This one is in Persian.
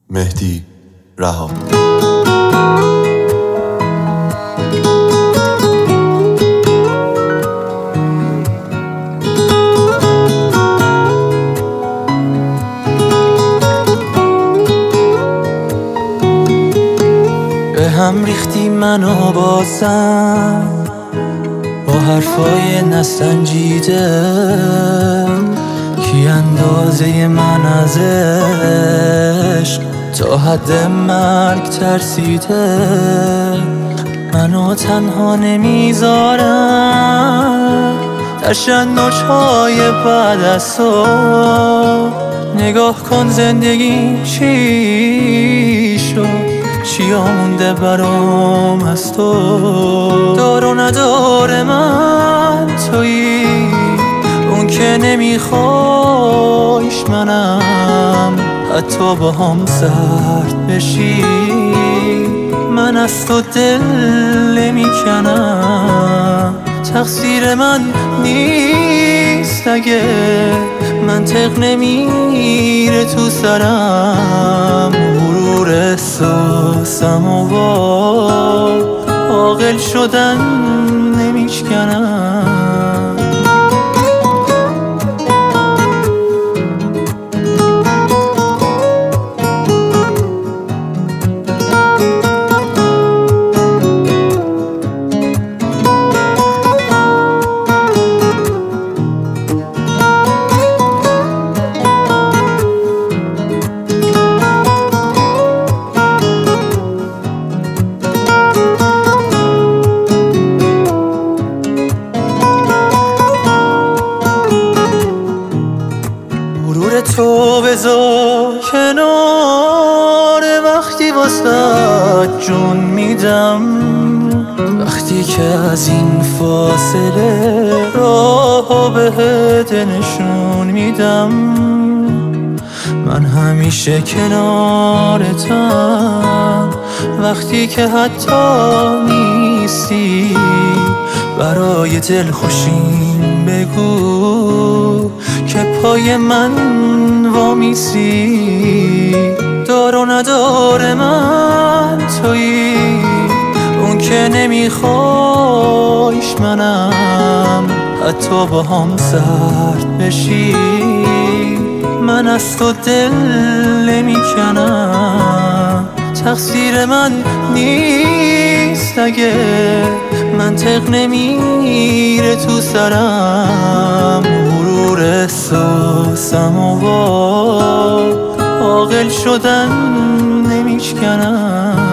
مهدی رها. به هم ریختی منو بازم با حرفای نسنجیده، کی اندازه من از عشق تا حد مرگ ترسیده. منو تنها نمیذارم تشنج‌های بعد از تو. نگاه کن زندگی چی شد، چیا مونده برام از تو. دار و ندار من تویی، اون که نمیخوایش منم، حتی با هم سرد بشی من از تو دل نمیکنم. تقصیر من نیست اگه منطق نمیره تو سرم. غرور احساسم و عاقل شدن نمیشکنم. غرور تو بذار کنار، وقتی واسه جون میدم، وقتی که از این فاصله راه بهت نشون میدم. من همیشه کنارتم وقتی که حتی نیستی. برای دل خوشیم بگو که پای من وامیسی. دار و ندار من تویی، اون که نمیخوایش منم، حتی با هم سرد بشی من از تو دل نمیکنم. تقصیر من نیست اگه منطق نمیره تو سرم. غرور احساسم و عاقل شدن نمیشکنم.